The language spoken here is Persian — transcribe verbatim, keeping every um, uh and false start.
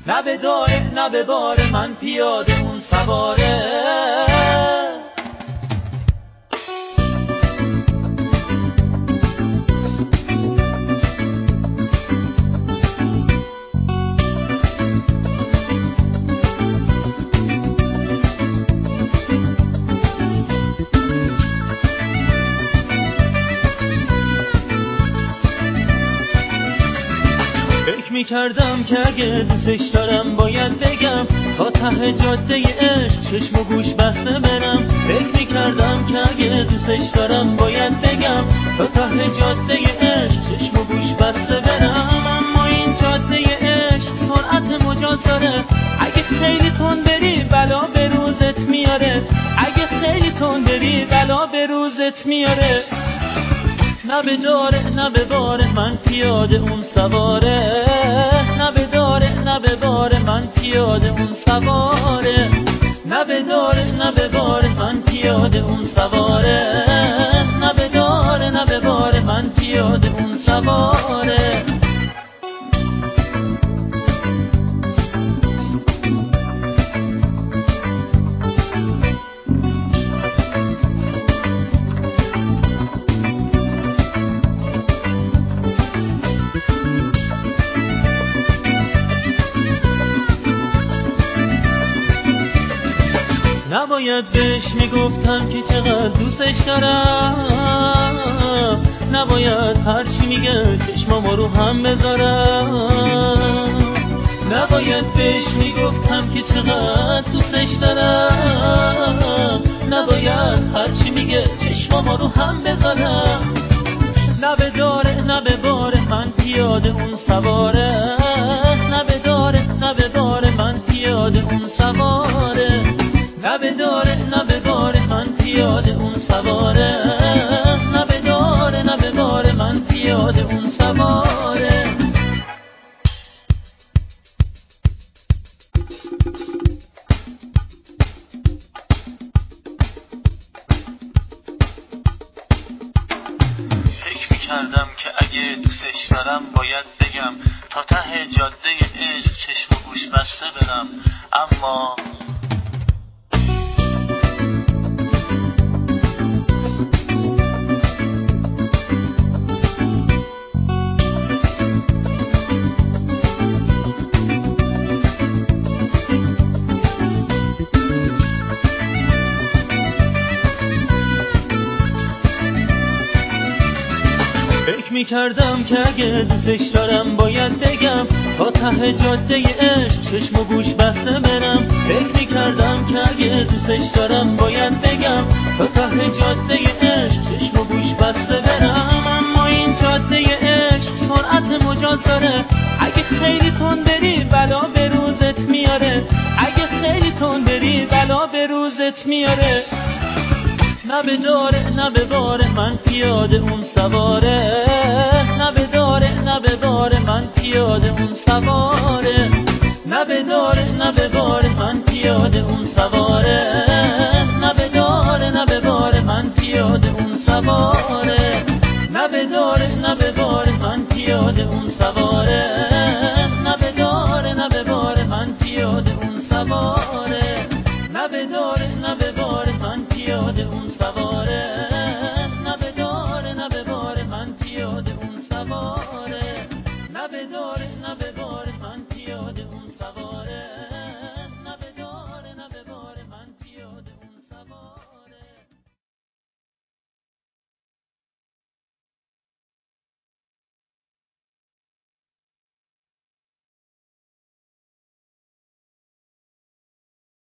نه به داره نه به بار من پیاده اون سواره. فکر میکردم که اگه دوستش دارم باید بگم تا ته جاده عشق چشم و گوش بسته برم. فکر میکردم که اگه دوستش دارم باید بگم تا ته جاده عشق چشم و گوش بسته برم. اما این جاده عشق سرعت مجاز داره، اگه خیلی تند بری بلا به روزت میاره. اگه خیلی تند بری بلا به روزت میاره. نه به داره نه به باره من پیاده اون سواره. نه به داره نه به باره من پیاده اون سواره. نه به داره نه به باره من پیاده اون سواره. نه به داره نه به باره من پیاده اون سواره. نباید بهش میگفتم که چقدر دوستش دارم. نباید هرچی میگه چشمامو رو هم بذارم. نباید بهش میگفتم که چقدر دوستش دارم. نباید هرچی میگه چشمامو رو هم بذارم. نه به داره نه به باره من پیاده اون سواره. نه به داره نه به باره من پیاده اون سواره. نه به داره نه به باره من پیاده اون سواره. نه به داره نه به باره من پیاده اون سواره. فکر میکردم که اگه دوستش دارم باید بگم تا ته جاده عشق چشم و گوش بسته برم. اما فکر میکردم که اگه دوستش دارم باید بگم تا ته جاده عشق چشم و گوش بسته برم. فکر میکردم که اگه دوستش دارم باید بگم تا ته جاده عشق چشم و گوش بسته برم. اما این جاده عشق سرعت مجاز داره، اگه خیلی تند بری بلا به روزت میاره. اگه خیلی تند بری بلا به روزت میاره. نه به داره نه به باره من پیاده اون سواره. نه به داره نه به باره من پیاده اون سواره. نه به داره نه به باره من پیاده اون سواره. نه به داره نه به باره من پیاده اون سواره. نه به داره نه به باره من پیاده اون سواره. نه به داره نه به باره من پیاده اون سواره. نه به داره نه به باره من پیاده اون سواره. نه به داره نه به باره من پیاده اون سواره. نه به داره نه به